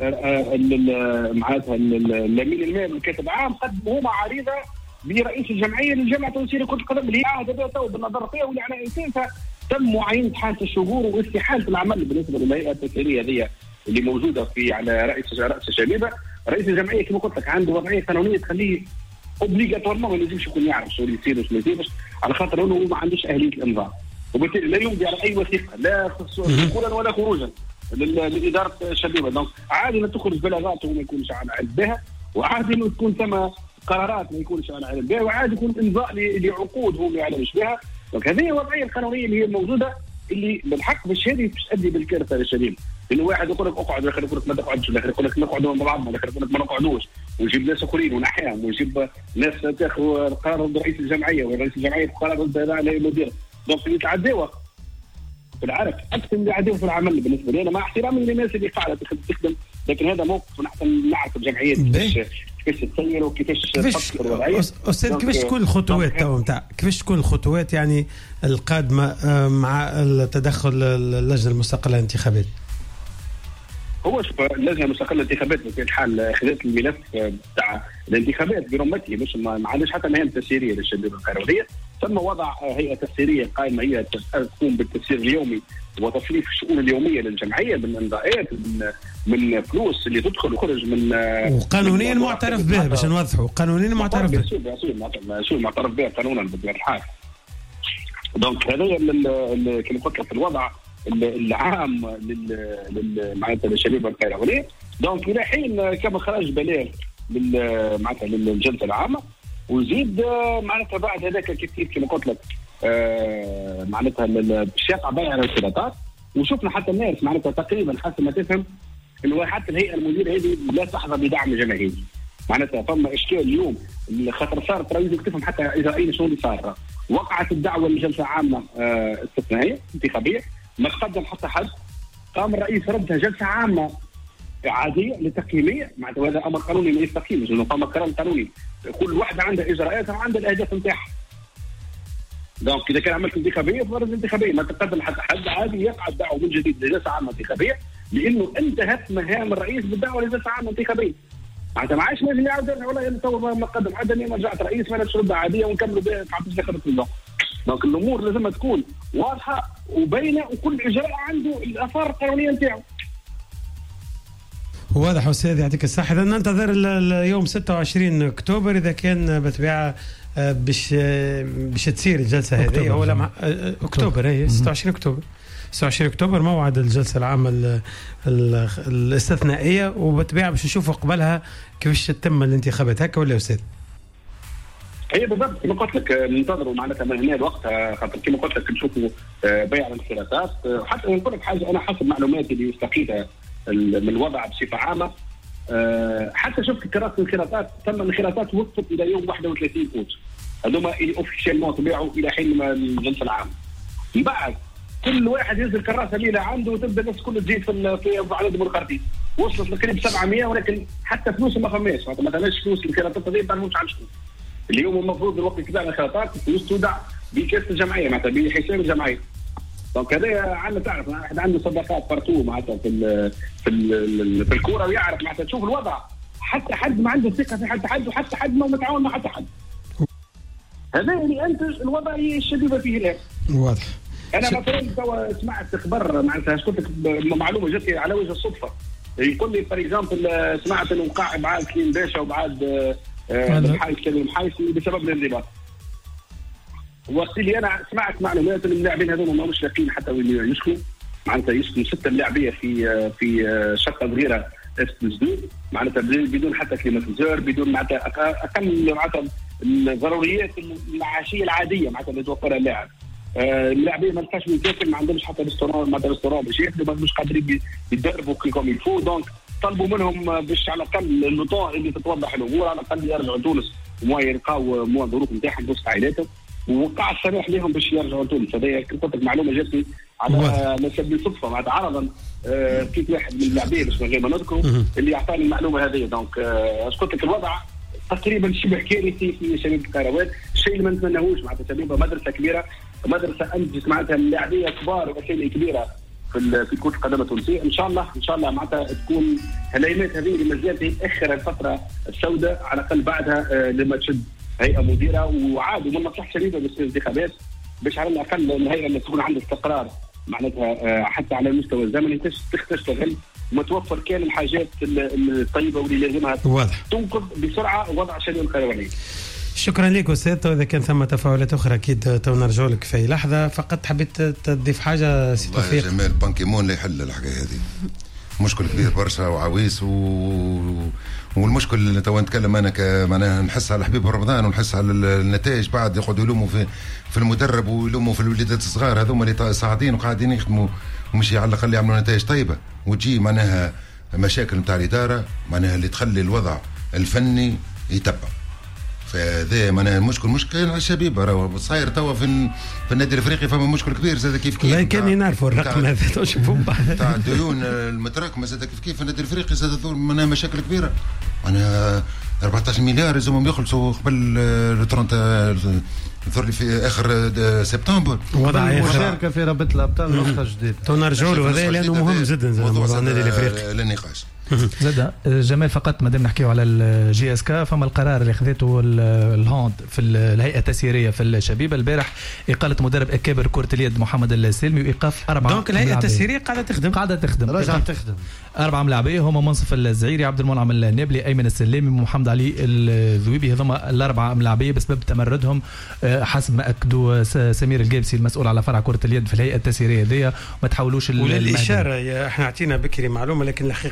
معناتها الامين المال والكاتب العام قدموا هما عريضه برئيس الجمعيه للجامعه التونسيه لكره القدم اللي هي عهد تو بالنظر فيها واللي على اساسها تم معاينه حاله الشهور واستحاله العمل بالنسبه للهيئه التسييريه هذه اللي موجوده في على رئيس راس الشبيبه. رئيس الجمعيه كما قلت لك عنده وضعيه قانونيه تخليه اوبليغاتورمون ما لازمش يكون يعرف شو اللي يصير وش ما يصيرش، على خاطر انه ما عندوش اهليه الانظار، وبالتالي لا يمضي على اي وثيقه لا دخولا ولا خروجا لاداره الشبيبه. دونك عادي انه تخرج بلاغات وما يكونش على علم بها، وعادي انه تكون ثم قرارات ما يكونش على علم بها، وعادي يكون امضاء لعقود هو ما يعلمش بها. دونك هذه هي الوضعيه القانونيه اللي هي موجوده اللي بالحق باش هذه باش تؤدي بالكارثه للشبيبه. لانه واحد يقول لك اقعد والاخر يقول لك ما تقعدش والاخر يقول لك نقعدوا مع بعضنا والاخر يقول لك ما نقعدوش، ونجيب ناس اخرين ونحيهم ونجيب ناس تاخذ قرار ضد رئيس الجمعيه ورئيس الجمعيه قرار ضد الهيئه المديره. دونك يتعدوا في العرق اكثر من يعدوا في العمل. بالنسبه لي انا مع احترامي للناس اللي قاعده تخدم، لكن هذا موقف نحن نعرف الجمعيات كيفاش كيفاش تسير وكيفاش تفكر الوضعيه. استاذ كيفاش تكون الخطوات تو نتاع كيفاش تكون الخطوات يعني القادمه مع التدخل اللجنه المستقله للانتخابات؟ هو شوف اللجنه المستقله للانتخابات في الحال خذت الملف تاع الانتخابات برمته، مش ما عندهاش حتى مهام تسييريه للشباب القرويه. ثم وضع هيئه تسييريه قائمه هي تقوم بالتسيير اليومي وتصريف الشؤون اليوميه للجمعيه من امضاءات من من فلوس اللي تدخل وخرج من وقانونيا معترف به باش نوضحوا قانونيا معترف به شو معترف به قانونا بطبيعه الحال. دونك هذا كما قلت لك الوضع العام لل معناتها للشباب القرويه. دونك الى حين كما خرج بلاغ معناتها للجلسه العامه، وزيد معناتها بعد هذاك كيف كما قلت لك آه معناتها باش يقع بيع على الانخراطات. وشفنا حتى الناس معناتها تقريبا حسب ما تفهم انه حتى الهيئه المديره هذه لا تحظى بدعم جماهيري. معناتها فما اشكال اليوم خاطر صارت رئيس تفهم حتى اذا اي شغل صار. وقعت الدعوه لجلسه عامه آه استثنائيه انتخابيه ما تقدم حتى حد. قام الرئيس ردها جلسه عامه عاديه لتقييميه معناتها هذا امر قانوني ما يستقيمش لانه قام قرار قانوني. كل واحده عندها اجراءاتها وعندها الاهداف نتاعها. دونك اذا كان عملت انتخابيه فرض انتخابيه ما تقدم حتى حد عادي يقع الدعوه من جديد لجلسه عامه انتخابيه لانه انتهت مهام الرئيس بالدعوه لجلسه عامه انتخابيه. معناتها ما عادش لازم يعاود يرجع والله انا تو ما قدم عدني ما رجعت رئيس ما نمشي ردة عاديه ونكملوا بها تعطيش دخلت في الوقت. دونك الامور لازم تكون واضحه وبينه وكل اجراء عنده الاثار القانونيه نتاعو. واضح استاذ يعطيك الصحه. اذا ننتظر اليوم ستة وعشرين اكتوبر اذا كان بالطبيعه باش باش تصير الجلسه هذه هو لما اكتوبر اي ستة وعشرين اكتوبر ستة وعشرين اكتوبر موعد الجلسه العامه الاستثنائيه وبالطبيعه باش نشوفوا قبلها كيفاش تتم الانتخابات هكا ولا استاذ؟ هي بالضبط كما قلت لك ننتظروا معناتها من هنا الوقت خاطر كما قلت لك نشوفوا بيع الانخراطات. حتى نقول لك حاجه انا حسب معلوماتي اللي استقيتها من الوضع بصفه عامه حتى شفت كراسه الانخراطات تم الانخراطات وقفت الى يوم واحد وثلاثين اوت هذوما اللي اوفيشيلمون تبيعوا الى حين ما الجلسه العامه. من بعد كل واحد ينزل كراسه ليله عنده وتبدا الناس كلها تزيد في في عدد المنخرطين وصلت لقريب سبعمية ولكن حتى فلوس ما فماش ما ثماش فلوس الانخراطات هذه ما تعرفوش على شنو. اليوم المفروض الوقت تباع الانخراطات الفلوس تودع بكاس الجمعيه معناتها بحساب الجمعيه. دونك هذا عندنا تعرف واحد عنده صداقات بارتو معناتها في ال في ال في الكوره ويعرف معناتها تشوف الوضع حتى حد ما عنده ثقه في حد حد وحتى حد ما متعاون مع حتى حد. هذا اللي انتج الوضع اللي الشبيبه فيه الان. واضح. انا مثلا توا سمعت خبر معناتها قلت لك معلومه جاتني على وجه الصدفه يقول لي فور اكزامبل سمعت انه وقع بعاد كليم باشا وبعاد الحايس كان المحايسي بسبب الانضباط. وقت اللي انا سمعت معلومات ان اللاعبين هذول ما مش لاقين حتى وين يسكنوا معناتها يسكنوا ستة لاعبيه في في شقه صغيره اسدود معناتها بدون حتى كليماتيزور بدون معناتها اقل معناتها الضروريات المعاشيه العاديه معناتها اللي توفرها اللاعب. اللاعبين ما لقاش من تاكل ما عندهمش حتى ريستوران معناتها ريستوران باش ياكلوا مش قادرين يدربوا كيفهم يفو. دونك طلبوا منهم باش على الاقل النطاق اللي تتوضح الامور على الاقل يرجعوا تونس وما يلقاو مو الظروف نتاعهم وسط عائلاتهم ووقع السماح لهم باش يرجعوا تونس. هذا كنت معلومه جاتني على سبيل الصدفه معناتها عرضا آه كيف واحد من اللاعبين باش من غير ما نذكروا اللي اعطاني المعلومه هذه. دونك آه قلت لك الوضع تقريبا شبه كارثي في شباب القروات الشيء اللي ما نتمناهوش معناتها شباب مدرسه كبيره مدرسه انجز معناتها اللاعبيه كبار واسامي كبيره في في كره القدم التونسيه. ان شاء الله ان شاء الله معناتها تكون هالايامات هذه اللي مازالت تاخر الفتره السوداء على الاقل بعدها آه لما تشد هيئه مديره وعادوا من مصلحه شديده بالانتخابات باش على الاقل الهيئه اللي تكون عندها استقرار معناتها آه حتى على المستوى الزمني تشتغل ومتوفر كان الحاجات الطيبه واللي لازمها تنقذ بسرعه وضع شباب القروانين. شكرا لك استاذ. واذا كان ثم تفاعلات اخرى اكيد تو نرجع لك في لحظه. فقط حبيت تضيف حاجه سي توفيق؟ جمال بانكيمون اللي يحل الحكايه هذه مشكل كبير برشا وعويس و... والمشكل اللي تو نتكلم انا ك... معناها نحس على حبيب رمضان ونحس على النتائج بعد يقعدوا يلوموا في في المدرب ويلوموا في الوليدات الصغار هذوما اللي صاعدين وقاعدين يخدموا ومش على الاقل يعملوا نتائج طيبه وتجي معناها مشاكل نتاع الاداره معناها اللي تخلي الوضع الفني يتبع. فهذا معناها المشكل مشكل على الشبيبه راهو صاير توا في في النادي الافريقي فما مشكل كبير زاد كيف كيف. لا كان نعرفوا الرقم هذا تشوفوا تاع الديون المتراكمه زاد كيف كيف في النادي الافريقي زاد معناها مشاكل كبيره معناها أربعة عشر مليار لازمهم يخلصوا قبل ثلاثين الثور في اخر سبتمبر. وضع المشاركه في رابطه الابطال نقطه جديده تو نرجعوا له هذا لانه مهم جدا موضوع النادي الافريقي للنقاش. زاد جمال فقط مادام نحكيو على الجي اس كا فما القرار اللي خذته الهاند في الهيئه التسييريه في الشبيبه البارح اقاله مدرب اكابر كره اليد محمد السلمي وايقاف اربعه. دونك الهيئه التسييريه قاعده تخدم قاعده تخدم رجعت تخدم اربعه ملاعبيه هما منصف الزعيري عبد المنعم النابلي ايمن السلامي محمد علي الذويبي هذوما الاربعه ملاعبيه بسبب تمردهم حسب ما اكدوا سمير الجابسي المسؤول على فرع كره اليد في الهيئه التسييريه هذيا ما تحولوش وللاشاره احنا اعطينا بكري معلومه لكن الحقيقه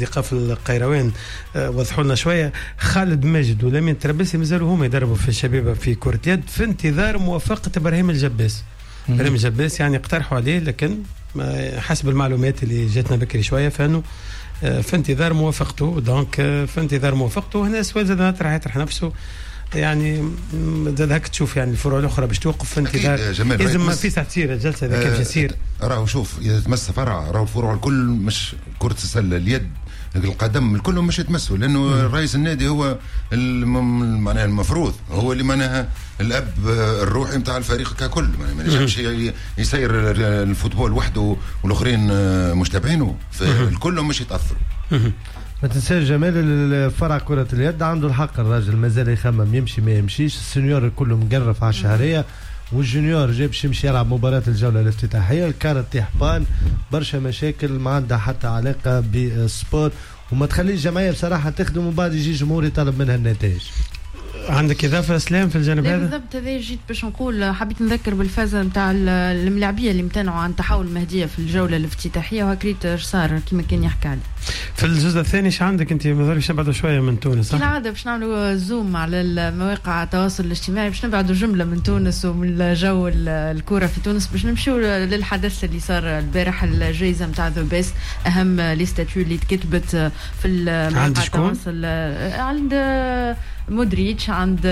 الاصدقاء في القيروان وضحوا لنا شويه. خالد ماجد ولمين تربسي مازالوا هما يدربوا في الشبيبه في كره اليد في انتظار موافقه ابراهيم الجباس. ابراهيم الجباس يعني اقترحوا عليه، لكن حسب المعلومات اللي جاتنا بكري شويه فانه في انتظار موافقته. دونك في انتظار موافقته. هنا السؤال زاد نطرح يطرح نفسه، يعني زاد هاك تشوف يعني الفروع الاخرى باش توقف في انتظار لازم ما في ساعه تصير الجلسه اذا كيف تصير. راهو شوف اذا تمس فرع راهو الفروع الكل مش كره السله اليد القدم الكل مش يتمسوا، لانه رئيس النادي هو معناها المفروض هو اللي معناها الاب الروحي نتاع الفريق ككل. ما نجمش يسير الفوتبول وحده والاخرين متابعينه، فالكل مش يتاثروا. ما تنساش جمال الفرع كرة اليد عنده الحق، الراجل مازال يخمم يمشي ما يمشيش. السنيور كله مقرف على الشهرية، والجونيور جاي باش يمشي يلعب مباراة الجولة الافتتاحية. الكارت طيح بان برشا مشاكل ما عندها حتى علاقة بالسبور، وما تخليش الجمعية بصراحة تخدم وبعد يجي جمهور يطلب منها النتائج. عندك اضافه اسلام في الجانب هذا؟ بالضبط، هذا جيت باش نقول. حبيت نذكر بالفازه نتاع الملاعبيه اللي امتنعوا عن تحول المهديه في الجوله الافتتاحيه، وهكريت اش صار كما كان يحكي عليه. في الجزء الثاني ايش عندك انت؟ مازالش نبعدوا شويه من تونس صح؟ كالعاده باش نعملوا زوم على المواقع التواصل الاجتماعي باش نبعدوا جمله من تونس ومن جو الكره في تونس، باش نمشيو للحدث اللي صار البارح، الجائزه نتاع ذا بيست، اهم لي ستاتيو اللي تكتبت في المواقع التواصل عند مودريتش، عند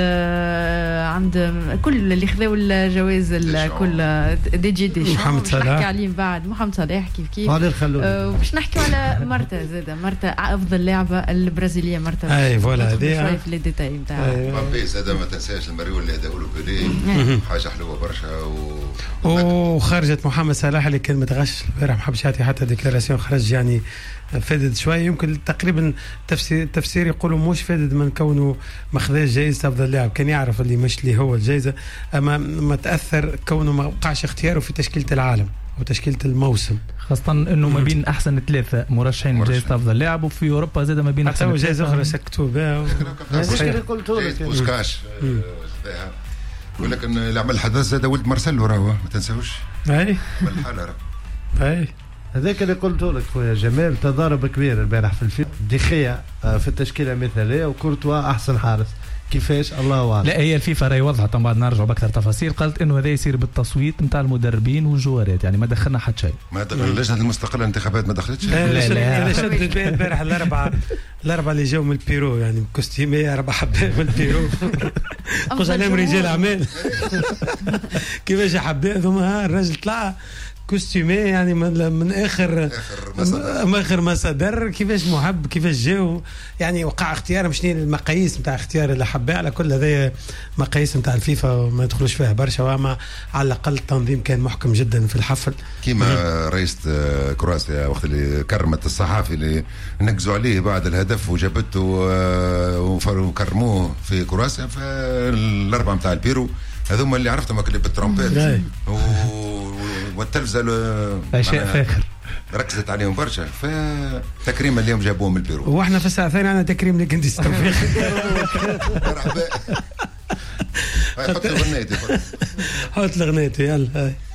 عند كل اللي خذوا الجوائز الكل، دي جي دي محمد صلاح نحكي عليه بعد، محمد صلاح كيف كيف باش نحكي على مرتا زاده، مرتا افضل لاعبه البرازيليه مرتا. اي فوالا هذه شويه في لي ديتاي نتاعها. مبابي زاده ما تنساش المريول اللي هداو له بيلي، حاجه حلوه برشا. و وخرجت محمد صلاح اللي كان متغش البارح، ما حبش يعطي حتى ديكلاراسيون، خرج يعني فادد شويه، يمكن تقريبا تفسير تفسير يقولوا مش فادد من كونه ما خذاش جائزه افضل لاعب، كان يعرف اللي مش اللي هو الجائزه، اما ما تاثر كونه ما وقعش اختياره في تشكيله العالم وتشكيله الموسم، خاصه انه ما بين احسن ثلاثه مرشحين لجائزه افضل لاعب، وفي اوروبا زاد ما بين حتى هو جائزه اخرى سكتوا بها. هذيك اللي قلت لك بوسكاش ولكن اللي عمل الحدث زاد ولد مارسيلو راهو ما تنساوش. اي بالحاله اي هذاك اللي قلت لك خويا جمال، تضارب كبير البارح في الفيلم. ديخيا في التشكيله المثاليه وكورتوا احسن حارس، كيفاش الله اعلم. لا هي الفيفا راهي وضحت من بعد نرجعوا باكثر تفاصيل، قالت انه هذا يصير بالتصويت نتاع المدربين والجوارات، يعني ما دخلنا حتى شيء. ما دخل اللجنه المستقله الانتخابات ما دخلتش. لا لا لا انا شد البال البارح الاربعه الاربعه اللي جاوا من البيرو، يعني كوستيمي اربع حبات من البيرو قلت عليهم رجال اعمال كيفاش حبات ذوما. الراجل طلع كوستيمي يعني من, من اخر من اخر ما صدر، كيفاش محب كيفاش جاو، يعني وقع اختيار مش المقاييس نتاع اختيار الاحباء، على كل هذا مقاييس نتاع الفيفا وما يدخلوش فيها برشا، وما على الاقل التنظيم كان محكم جدا في الحفل. كيما رئيس كرواتيا وقت اللي كرمت الصحافي اللي نقزوا عليه بعد الهدف وجابته وكرموه في كرواتيا، فالاربعه نتاع البيرو هذوما اللي عرفتهم اللي بالترومبيت والتلفزه اشياء فاخر ركزت عليهم برشا، فتكريم اليوم جابوهم البيرو. واحنا في الساعه الثانيه عندنا تكريم لك انت توفيق. مرحبا. حط لي غنيتي حط لي غنيتي يلا.